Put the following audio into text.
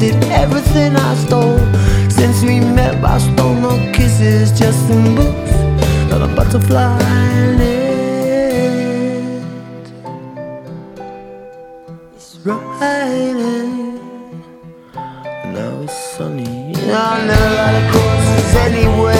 wasted everything I stole. Since we met, I stole no kisses, just some books, not a butterfly in it. It's raining, now it's sunny. I never got across anywhere.